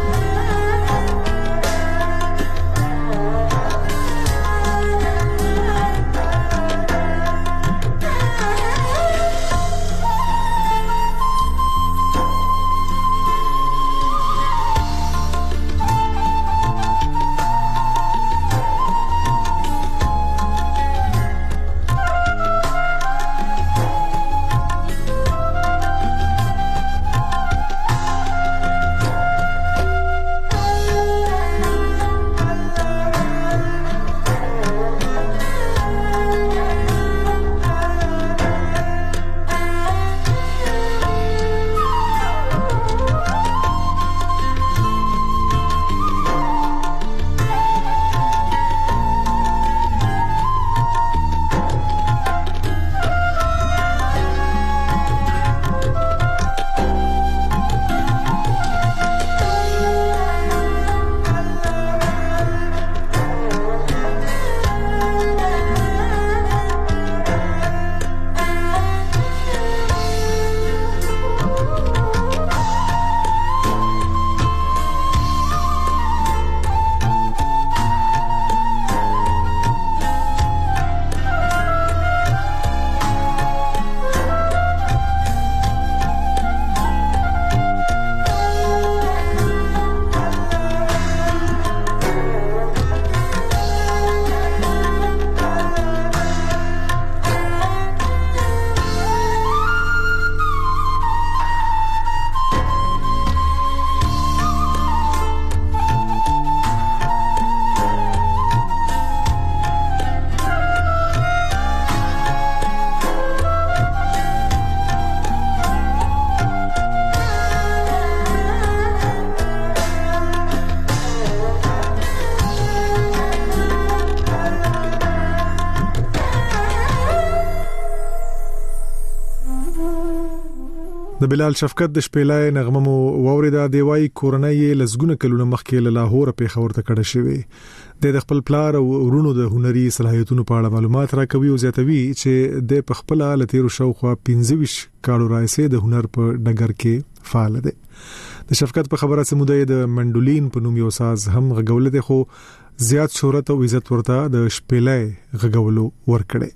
د بلال شفقت د شپېلې نغمه مو ووريدا دیوای کورنۍ لزګونه کلونه مخکې له لاهور پیښور ته کډه شوی. د خپل پلار او ورونو د هنري صلاحیتونو په اړه معلومات راکوي او زیاتوي چې د خپل لتیرو شوخه 15 کالو راځي د هنر په ډګر کې فعال دی. د شفقت په خبره سموده د منډولین په نوم یو ساز هم غږول دي خو زیات شهرت او عزت ورته د شپېلې غږولو ورکړي.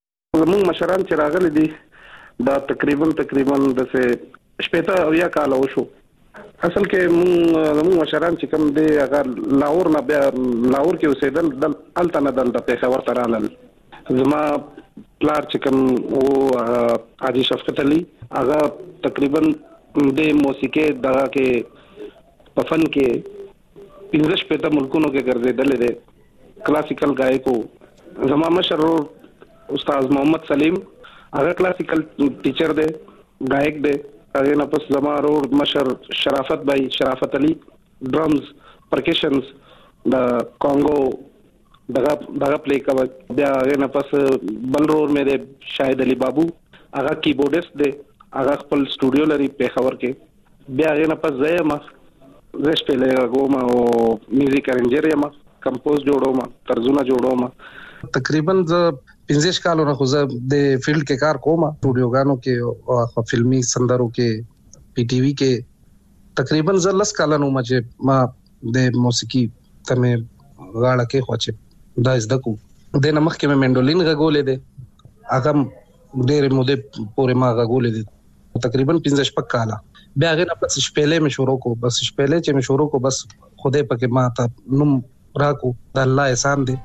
موږ مشران چې راغلي دي دا تقریبا د څه شپېته او یا کال وشو. اصل کې موږ مشران چې کوم دی هغه لاهور نه بیا لاهور کې اوسېدل دلته نه دلته پیښور ته رالل. زما پلار چې کوم او حاجی شفقت علي هغه تقریبا د موسیقي دغه کې په فن کې 15 پته ملکونو کې ګرځیدل دي. کلاسیکل غایکو زما مشر استاد محمد سلیم هغه کلاسیکل ټیچر دی، غایک دی. هغه نه پس زما مشر شرافت بھائی شرافت علي ډرمز پرکشنز د کانګو دغه پلی کوي. بیا هغه نه پس بل رور مې دی شاهد علي بابو هغه کیبورډست دی، هغه خپل سټوډیو لري پیښور کې. بیا هغه نه پس زه شپېلې کوم او میوزیک ارنجر یم، کمپوز جوړوم، طرزونه جوړوم. تقریبا زه 15 کالونه خو زه د فیلډ کې کار کوم، سټوډیوګانو کې او فلمي سندرو کې، پی ټي وی کې. تقریبا زه 10 کالونه چې ما د موسیقي ته مې غاړه کې خوچې دا زده کو. د نه مخکې مې منډولین غولې ده، هغه ډېر مودې پورې ما غولې ده، تقریبا 15 کاله. بیا هغه نه پس شپېلې مې شروع کو، بس شپېلې چې مې شروع کو بس خوده پکې ما ته نوم راکو، د الله احسان دی.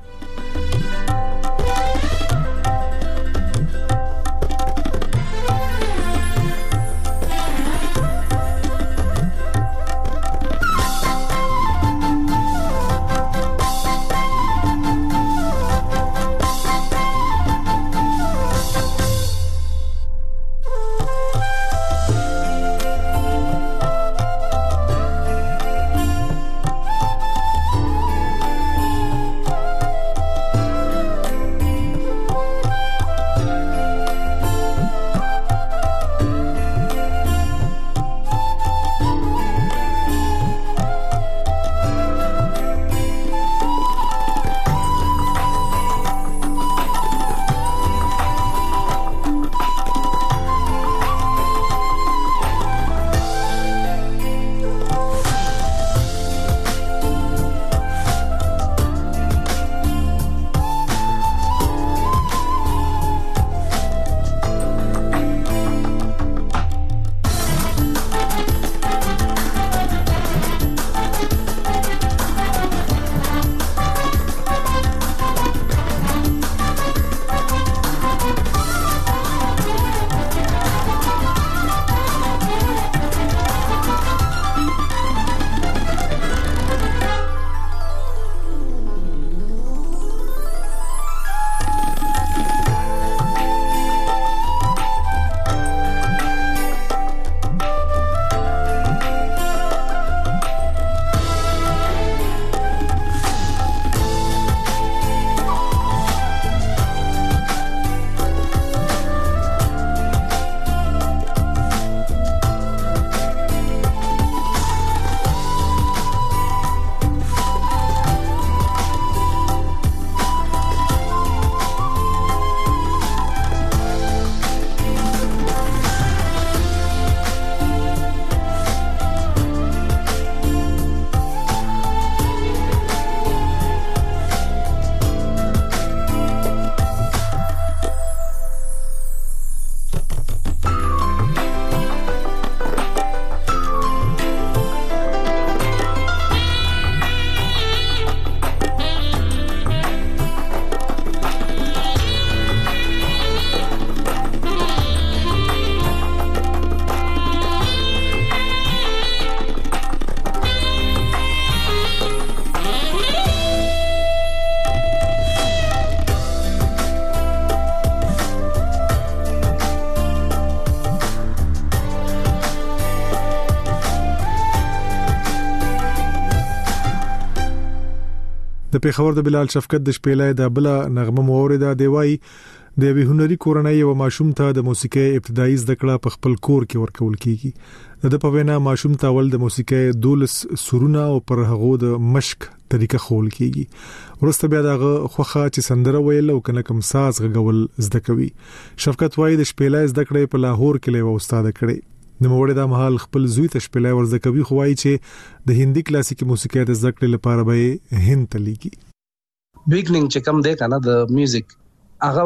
د پیښور د بلال شفقت د شپېلې د بل نغمه مورده دی وای د وی هنري کورنۍ او ماشوم ته د موسیقي ابتدایي زده کړه په خپل کور کې ورکول کیږي. د په وینا ماشوم ته ول د موسیقي 12 سرونه او پر هغه د مشق طریقه خول کیږي. ورسته بیا دغه خوخه چې سندره ویل او کنه کوم ساز غول زده کوي. شفقت وای د شپېلې زده کړې په لاهور کې له استاد کړي. د موړې د محل خپل زوی ته شپېلې ورزده کوي خو وای چې د هندي کلاسیکي موسیقي د زده کړې لپاره به هند ته لیږي. بیګنینګ چې کوم دی کنه د میوزیک هغه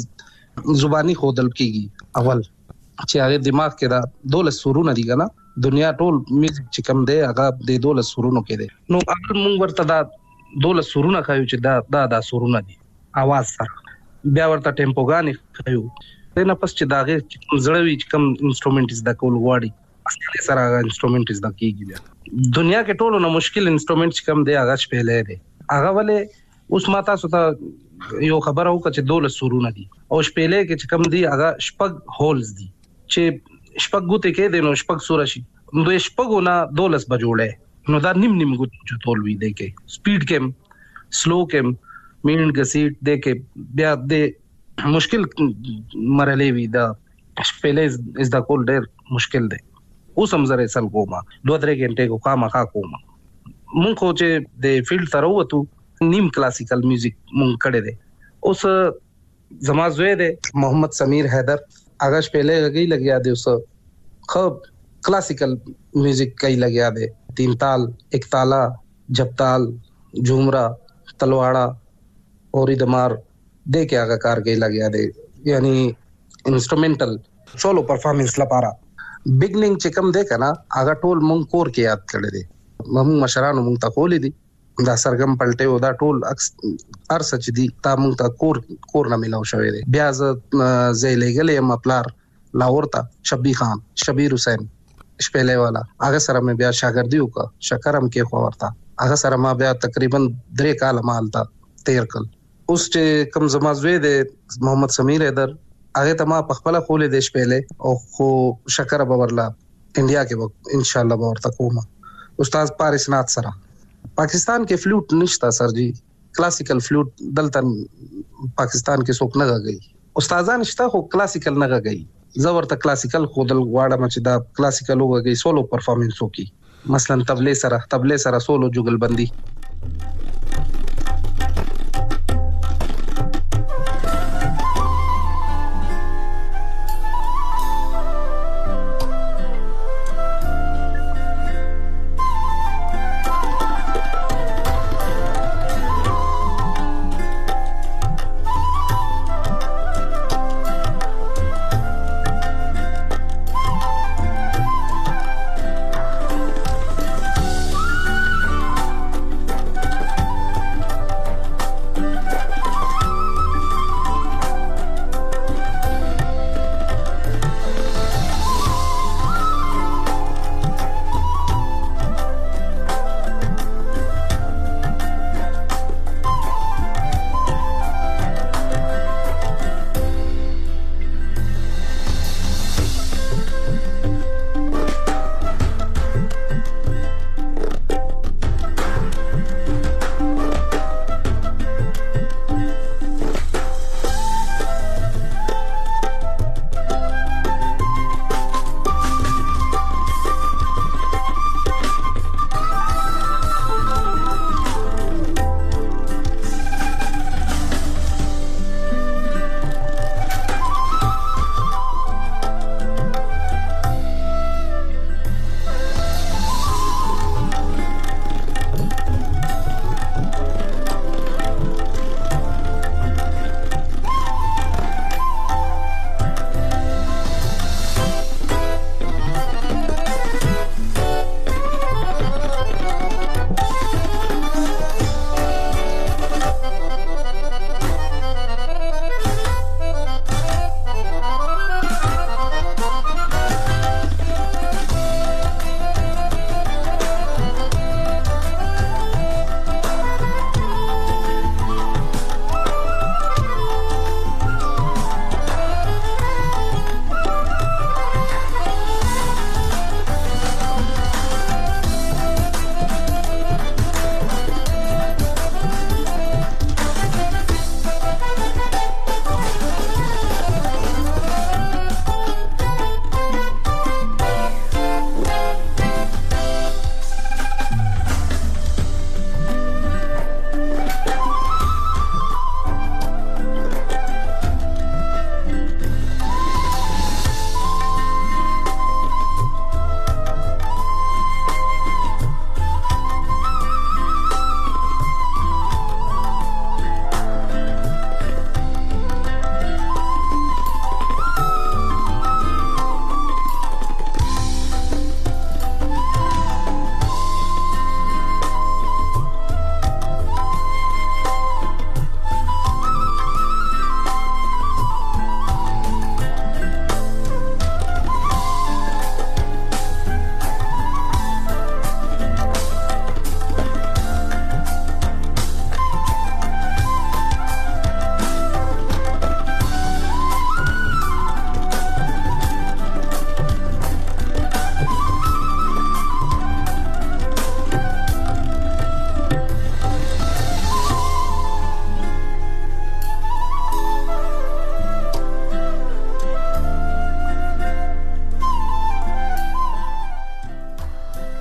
ورته زبانی خودل کیږي. اول چې هغه دماغ کې دا 12 سرونه دي کنه دنیا ټول میوزیک چې کوم دی هغه د 12 سرونو کې دی. نو اول موږ ورته دا 12 سرونه خایو چې دا سرونه دي आवाज سره بیا ورته ټیمپوګانی خایو. نه پس چې داغه زړوي چې کوم انسټرومنټ زده کول غواړي اسانه سره هغه انسټرومنټ زده کیږي. دنیا کې ټولو نه مشکل انسټرومنټ کم دی هغه شپېلې دی. هغه ولې اوس ماته ستا یو خبره وکړه چې 12 سورونه دي او شپېلې کې چې کم دی هغه شپږ هولز دي چې شپږ ګوتې کې دي نو شپږ سور شي نو د شپږو نه 12 بجوړې نو دا نیم ګوت چې تول وی دی کې سپیډ کې سلو کې مینډ غسیټ دی کې بیا د مشکل مرحله وی دا شپېلې از دا کول ډېر مشکل دی. اوس هم زره سل کومه 2-3 غنټه کو خامخا کومه مونږ خو چې د فیلډ تر وته نیم کلاسیکل میوزیک مونږ کړی دی. اوس زما زوی دی محمد سمیر حیدر هغه شپېلې غږی لګیا دی اوس خو کلاسیکل میوزیک کوي لګیا دی. 3 ताल 1 ताला जपताल झूमरा तलवाड़ा और दमार दे के आगा कार के लग गया दे यानी इंस्ट्रूमेंटल सोलो परफॉर्मेंस लपारा बिगनिंग चिकम दे कना आगा टोल मुंग कोर के याद करे दे मम मशरान मुंग ता खोली दी दा सरगम पलटे ओदा टोल अर सच दी ता मुंग ता कोर ना मिलाव शवे दे ब्याज जेले गले मपलार लाहौर ता शबीर हुसैन شپېلې والا هغه سره مې بیا شاګردي وکړه شکرم کې خو ورته هغه سره ما بیا تقریبا 3 کال مال تا 13 کال. اوس چې کم زما زوی دی محمد سمیر حیدر هغه ته ما په خپل خولې د شپېلې او خو شکر به ورلا انډیا کې ان شاء الله به ورته کوم. استاد پارس نات سره پاکستان کې فلوټ نشتا سر جی کلاسیکل فلوټ دلته پاکستان کې څوک نه غږی استادان شته خو کلاسیکل نه غږی. زورته کلاسیکل خودل غواړم چې دا کلاسیکل وګي سولو پرفارمنس وکي مثلا تبلې سره سولو جوګل بندي.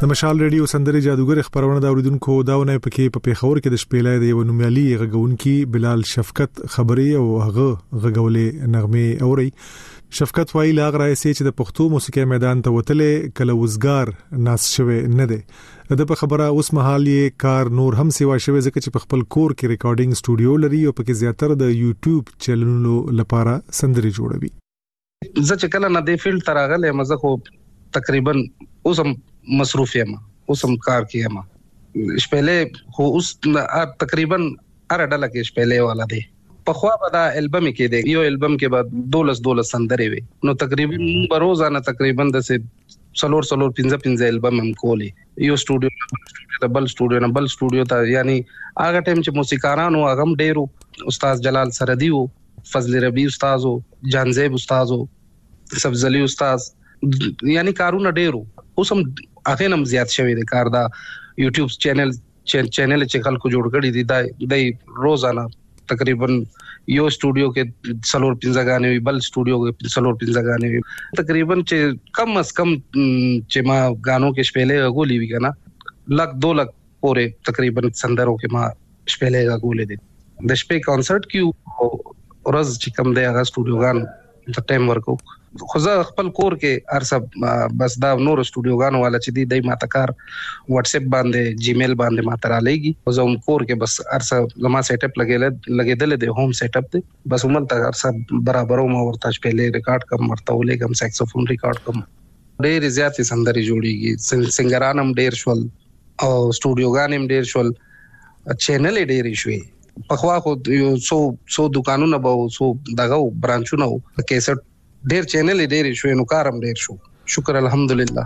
د مشال ریډیو سندري جادوګر خبرونه دا اوریدونکو داونه پکې په پیښور کې د شپېلې د یو نومیالي غږونکي بلال شفقت خبري او هغه غږولې نغمه اوري. شفقت وایي لا غرايسي چې د پښتو موسیقي میدان ته وتلې کله وزګار ناس شوه نه ده د په خبره اوس مهال یې کار نور هم سیوا شوه ځکه چې په خپل کور کې ریکارډینګ سټوډیو لري او پکې زیاتره د یوټیوب چینلونو لپاره سندري جوړوي. زه چې کله نه دی فیلډ تراغله مزه خو تقریبا اوسم مصروف یم اوسم کار کیم شپېلې خو اوس تقریبا هر ډله کې شپېلې والا دی. په خوا به دا البم کې دی یو البم کې به 12 سندري وي نو تقریبا روزانه تقریبا د سلور 15 البم هم کولی یو سټوډیو د بل سټوډیو ته یعنی هغه ټیم چې موسیقارانو هغه هم ډیرو استاد جلال سردی او فضل ربی استاد او جانزیب استاد او سبزلی استاد یعنی کارونه ډیرو اوس هم هغه نم زیات شوی دی کار دا یوټیوب چینل چې خلکو جوړ کړی دی د روزانه تقریبا یو سټوډیو کې سلور 15 غانې وي بل سټوډیو کې سلور 15 غانې وي تقریبا چې کم از کم چې ما غانو کې شپېلې غولې وی کنه لک 2 لک پورې تقریبا سندرو کې ما شپېلې غولې دي د شپې کانسرت کې ورځ چې کم دی هغه سټوډیو غان د ټایم ورکو خو زه خپل کور کې ارسب بس دا نور سټوډیو غانو والا چې دی دای ماته کار واتس اپ باندې جیمیل باندې ماته را لګي زه هم کور کې بس ارسب زما سیټ اپ لګیدل دی هوم سیټ اپ دی بس عمل تا ارسب برابرو ما ورته شپېلې ریکارډ کوم ورته ولګم ساکسوفون ریکارډ کوم ډېر زیات سندري جوړیږي سنگران هم ډېر شول او سټوډیو غان هم ډېر شول چینل ډېر شوي په خوا خو یو سو دکانونه به سو دغه برانچونه کیسټ ډېر چینل ډېر شوي نو کارم ډېر شو شکر الحمدلله.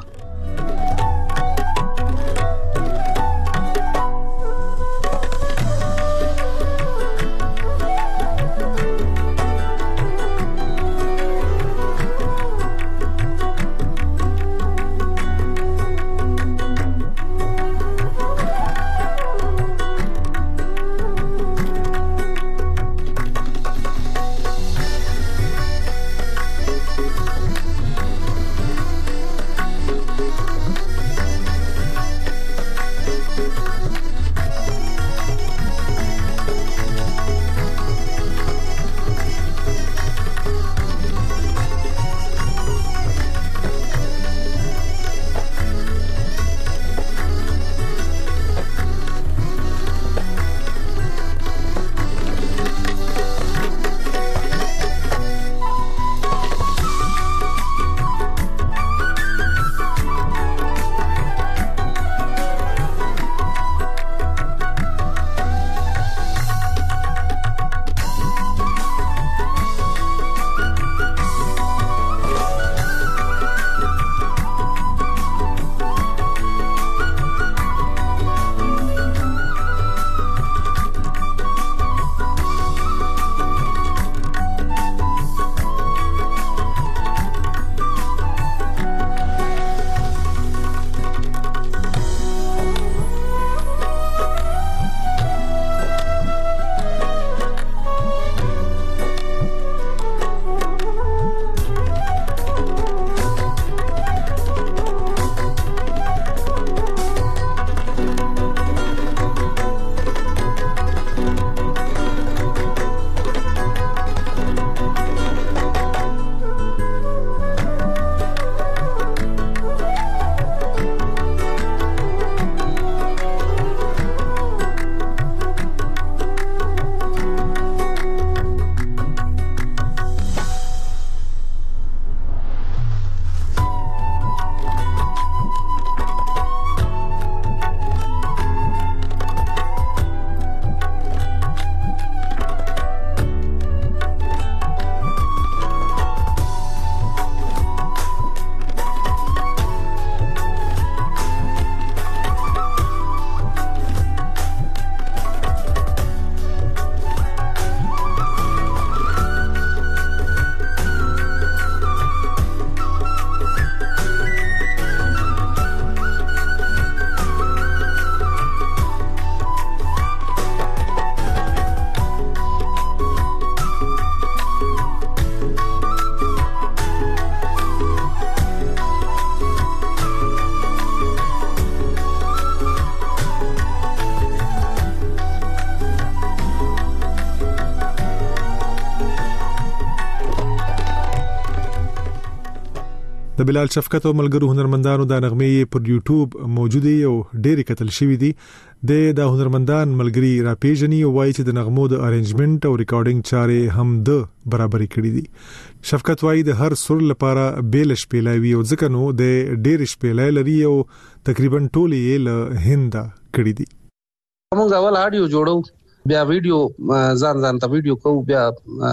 د بلال شفقت او ملګرو هنرمندانو د نغمې پر یوټیوب موجوده او ډېری کتل شوې دي. د هنرمندان ملګری را پیژني او وایي چې د نغمو د ارینجمنت او ریکارډینګ چارې هم د برابرۍ کړې دي. شفقت وایي د هر سر لپاره بیل شپېلای وي او ځکه نو د ډېر شپېلای لري او تقریبا ټول یې له هند کړې دي. موږ اول آډیو جوړو بیا ویډیو ځان ته ویډیو کوو بیا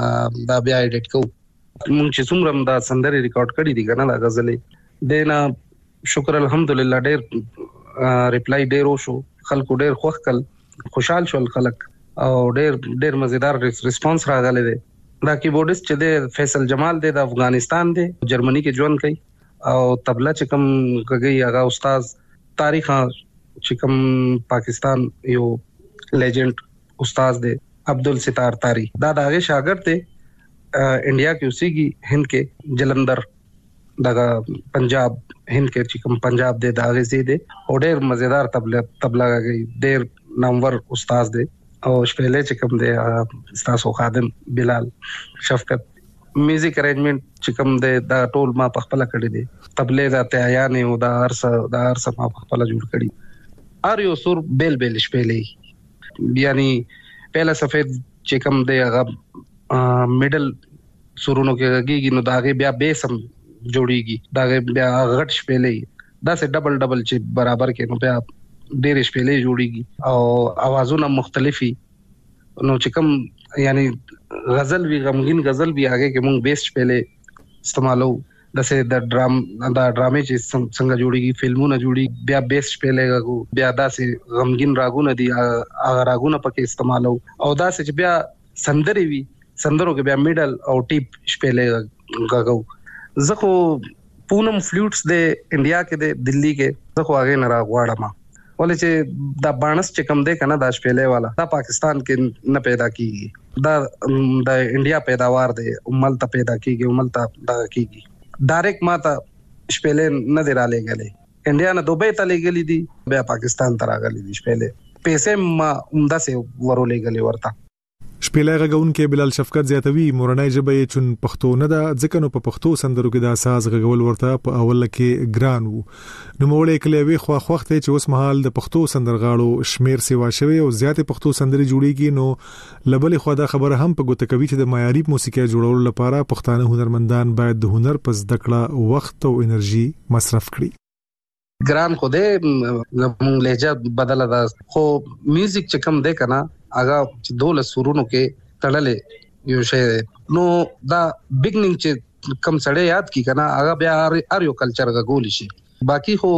ایډیټ کوو. موږ چې څومره دا سندري ریکارډ کړې دي کنه دا غزلې دینا شکر الحمدلله ډېر ریپلای ډېر وشو. خلکو ډېر خوشحال شول خلک او ډېر مزیدار ریسپانس راغلی دی. دا کیبورډیست چې دی فیصل جمال دی د افغانستان دی جرمني کې ژوند کوي او تبلا چې کوم کوي هغه استاد تاریخ چې کوم پاکستان یو لیجنډ استاد دی عبدالستار تاری دا دغه شاګرد دی انډیا کې اوسېږي هند کې جلندر دغه پنجاب هند کې چې کوم پنجاب دی دا غزي دی او ډېر مزیدار تبلا کوي ډېر نامور استاد دی او شپېلې چې کوم دی استاد خادم بلال شفقت میوزیک ارینجمنت چې کوم دی دا ټول ما په خپل کړی دی. تبلې دا تیايانې او دا ارسه ما په خپل جوړ کړی. ار یو سور بیل شپېلې یعنی پهلا سفید چې کوم دی هغه میډل سورونو کې غږیږي نو دا بیا بیسم جوړیږي دا بیا غټ شپېلې دا سه ډبل چې برابر کې نو بیا ډېر شپېلې جوړیږي او اوازونه مختلفي نو چې کوم یعنی غزل وی غمگین غزل وی هغه کې مونږ بیس شپېلې استعمالو دسه د ډرامې چې څنګه جوړیږي فلمونه جوړي بیا بیس شپېلې غو بیا داسې غمگین راګونه دي هغه راګونه پکې استعمالو او داسې چې بیا سندري وی سندرو کې بیا میډل او ټیپ شپېلې غاغو. زخه پونم فلوټس د انډیا کې د دلی کې زخه هغه نه راغواړم ولې چې دا بانس چې کم دی کنه دا شپېلې والا دا پاکستان کې نه پیدا کیږي دا د انډیا پیداوار دی عمل ته پیدا کیږي عمل ته دا کیږي ډایرکټ ماته شپېلې نه دی را لګلې انډیا نه دوبه ته لګلې دي بیا پاکستان ته راغلې دي شپېلې پیسې ما عمده سه ورولې غلې ورته. شپېلای غږونکو بلال شفقت زیاتوي مورنۍ ژبه یې چون پښتو نه ده ځکه نو په پښتو سندرو کې د اساس غږول ورته په اول کې ګران وو. نو مولې کلیوي خوخت چې اوس مهال د پښتو سندرغاړو شمیر سیوا شوی او زیاتې پښتو سندري جوړیږي نو لبلې خو دا خبره هم په ګوته کوي چې د معیاري موسیقي جوړولو لپاره پښتانه هنرمندان باید د هنر په زده کړه وخت او انرژي مصرف کړي. ګران خو دې زموږ لهجه بدله ده خو میوزیک چې کم دی کنه هغه چې دوله سورونو کې تړلې یو شی نو دا بیگنینګ چې کم سړی یاد کی کنه هغه بیا ار یو کلچر غول شي. باقی خو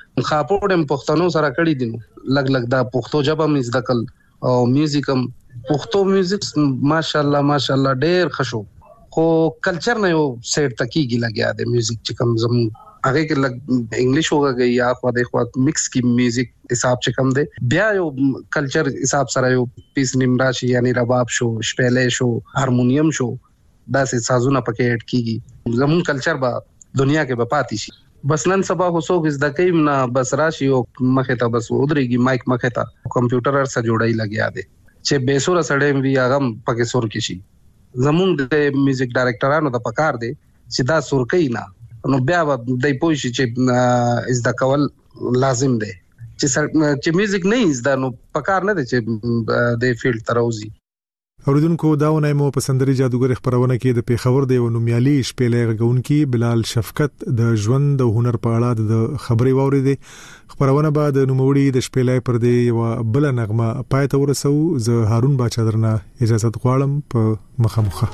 خاپوډم پښتنو سره کړی دي لګ دا پښتو ژبه مې زده کړ او میوزیکم پښتو میوزیک ماشاءالله ډېر خشو خو کلچر نه یو سیټ تکیږي لګیا د میوزیک چې کم زم هغه کې لګ انګلیش وګا یا خو د خو مکس کی میوزیک حساب چې کم دی بیا یو کلچر حساب سره یو پیس نیمراشي یعنی رباب شو شپېلې شو هارمونیم شو دا سه سازونه پکې اډ کیږي زمون کلچر با دنیا کې به پاتې شي. بس نن سبا خو څوک زده کوي نه بس راشي او مخه ته بس ودرېږي مایک مخه ته کمپیوټر سره جوړای لګیا دی چې بیسوره سړی وی هغه پکې سور کې شي. زمون د میوزیک ډایرکټرانو د پکار دی چې دا سور کوي نه نو بیا د پوښي چې از د کول لازم دی چې میوزیک نه از د نو پکار نه دی چې د فیلډ تروزی. اوریدونکو داونه مو په سندري جادوګر خبرونه کې د پیښور دی او نومیالي شپېلې غږونکي بلال شفقت د ژوند او هنر په اړه د خبري واورېدي. خبرونه بعد نوموړي د شپېلې پر دی او بل نغمه پای ته ورسو. زه هارون باچا درنه اجازه غواړم په مخامخه.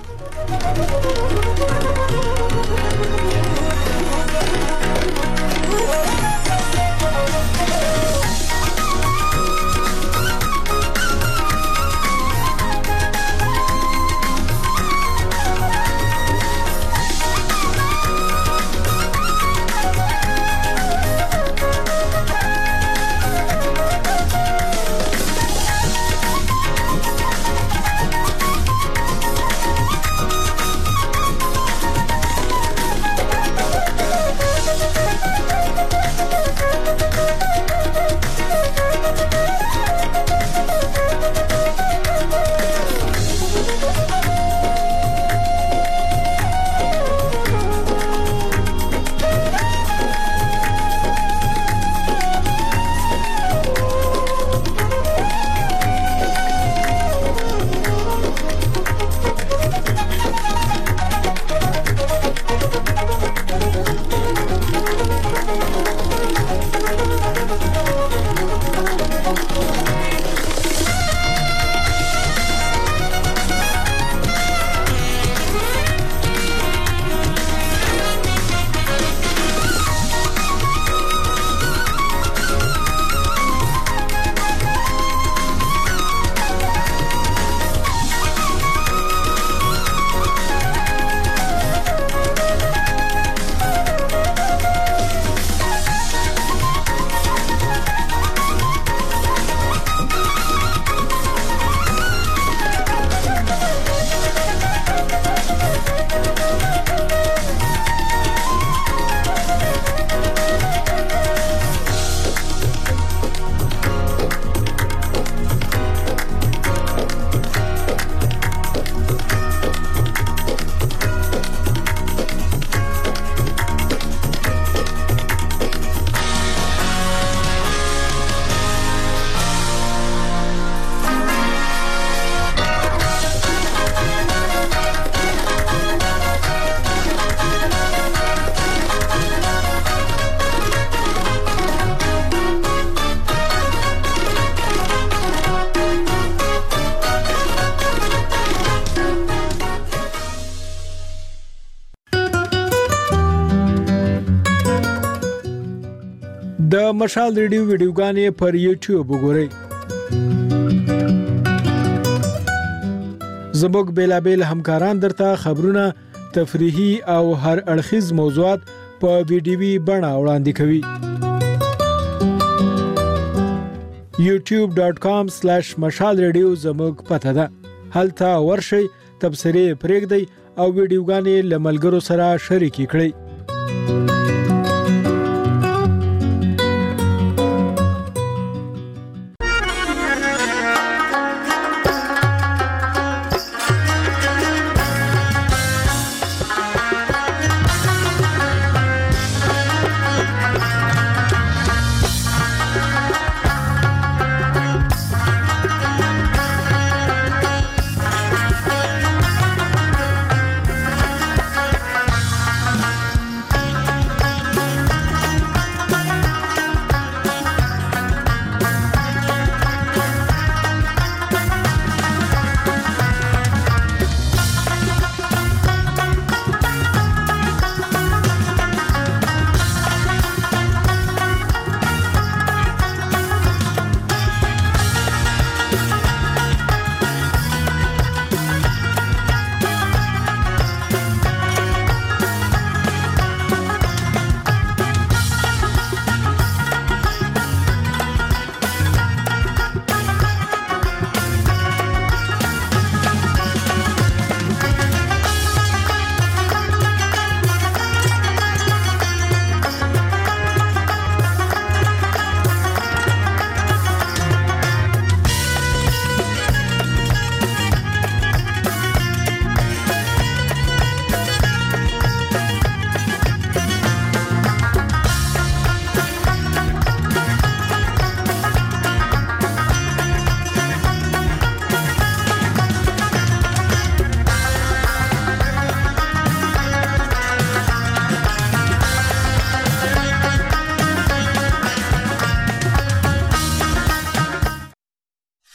د مشال ریډیو ویډیوګانې پر یوټیوب وګورئ. زموږ بیلابل همکاران درته خبرونه، تفریحي او هر اړخیز موضوعات په ویډیوي بڼه وړاندې کوي. youtube.com/مشال ریډیو زموږ پته ده. هلته ورشئ، تبصرې پرېږدئ او ویډیوګانې له ملګرو سره شریکې کړئ.